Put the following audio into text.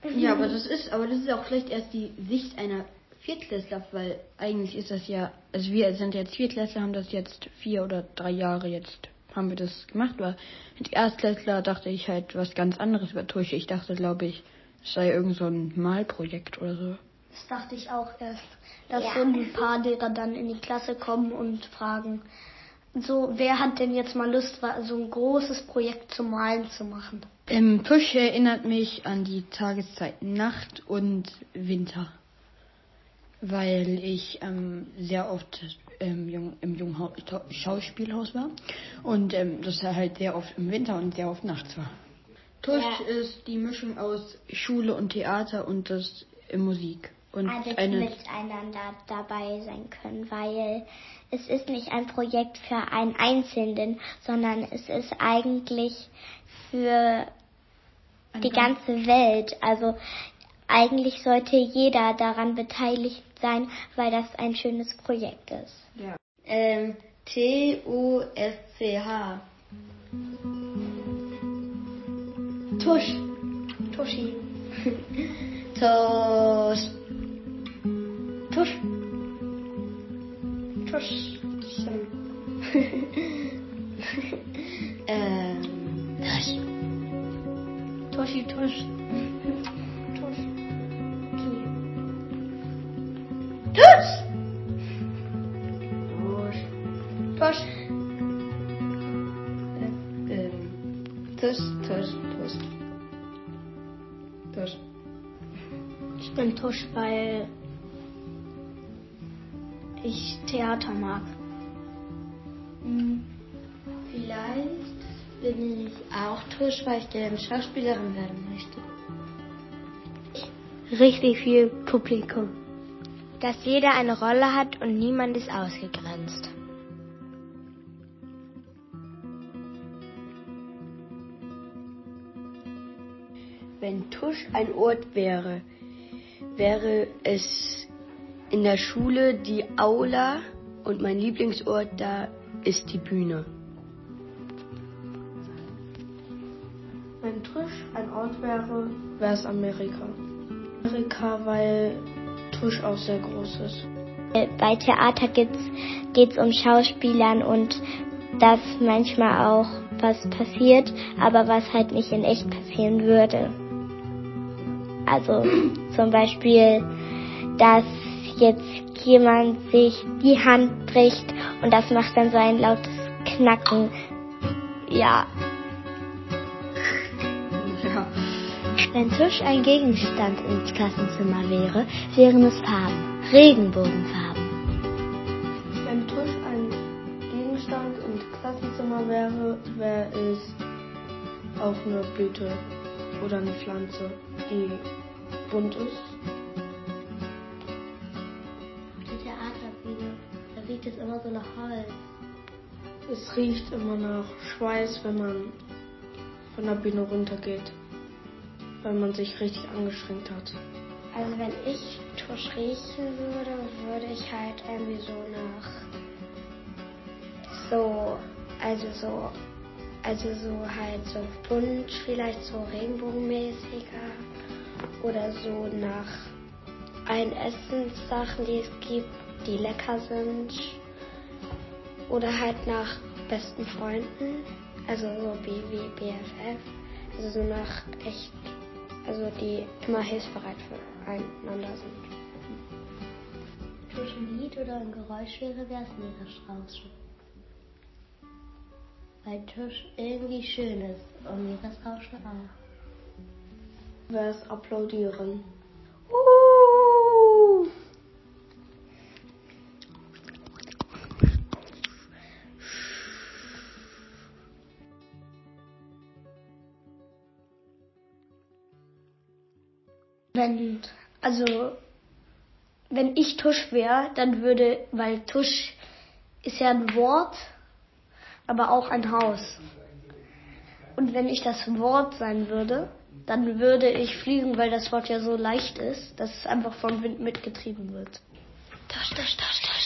Ja, aber das ist auch vielleicht erst die Sicht einer Viertklässler, weil eigentlich ist das ja, also wir sind jetzt Viertklässler, haben das jetzt 4 oder 3 Jahre jetzt, haben wir das gemacht, aber mit Erstklässler dachte ich halt was ganz anderes über Tusch. Ich dachte, glaube ich, es sei irgend so ein Malprojekt oder so. Das dachte ich auch erst, dass so ein paar Lehrer dann in die Klasse kommen und fragen, so, wer hat denn jetzt mal Lust, so ein großes Projekt zum Malen zu machen? Tusch erinnert mich an die Tageszeit Nacht und Winter, weil ich sehr oft im jungen Schauspielhaus war und das halt sehr oft im Winter und sehr oft nachts war. Tusch ist die Mischung aus Schule und Theater und das Musik. Und miteinander dabei sein können, weil es ist nicht ein Projekt für einen Einzelnen, sondern es ist eigentlich für die ganze Welt. Also eigentlich sollte jeder daran beteiligt sein, weil das ein schönes Projekt ist. Ja. Tusch. Tusch. Tuschi. Tusch. Tusch. Tusch. Tusch. Tuschi, Tusch. Tusch. Tusch. Tusch. Tusch. Ich bin Tusch, weil ich Theater mag. Vielleicht bin ich auch Tusch, weil ich gerne Schauspielerin werden möchte. Richtig viel Publikum. Dass jeder eine Rolle hat und niemand ist ausgegrenzt. Wenn Tusch ein Ort wäre, wäre es in der Schule die Aula und mein Lieblingsort da ist die Bühne. Wenn Tusch ein Ort wäre, wäre es Amerika. Amerika, weil Tusch auch sehr groß ist. Bei Theater geht's um Schauspielern und dass manchmal auch was passiert, aber was halt nicht in echt passieren würde. Also zum Beispiel, dass jetzt jemand sich die Hand bricht und das macht dann so ein lautes Knacken. Ja. Wenn Tusch ein Gegenstand ins Klassenzimmer wäre, wären es Farben. Regenbogenfarben. Wenn Tusch ein Gegenstand ins Klassenzimmer wäre, wäre es auch eine Blüte oder eine Pflanze, die bunt ist. Auf der Theaterbühne, da riecht es immer so nach Holz. Es riecht immer nach Schweiß, wenn man von der Bühne runtergeht, weil man sich richtig angestrengt hat. Also wenn ich Tusch riechen würde, würde ich halt irgendwie so nach halt so bunt, vielleicht so regenbogenmäßiger oder so nach allen Essenssachen, die es gibt, die lecker sind oder halt nach besten Freunden, also so wie BFF, also so nach echt, also die immer hilfsbereit füreinander sind. Tusch ein Lied oder ein Geräusch wäre, wäre es Meeresrauschen. Weil Tusch irgendwie schön ist und Meeresrauschen auch. Wäre es Applaudieren. Wenn ich Tusch wäre, dann würde, weil Tusch ist ja ein Wort, aber auch ein Haus. Und wenn ich das Wort sein würde, dann würde ich fliegen, weil das Wort ja so leicht ist, dass es einfach vom Wind mitgetrieben wird. Tusch, tusch, tusch, tusch.